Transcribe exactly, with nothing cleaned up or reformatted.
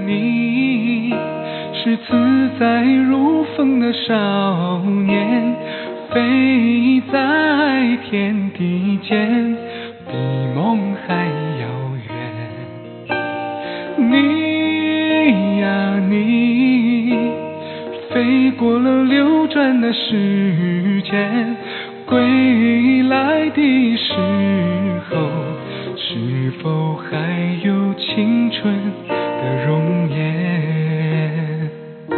你，是自在如风的少年，飞在天地间，比梦还遥远。你呀你，飞过了流转的时间，归来的时候，是否还有青春的容颜？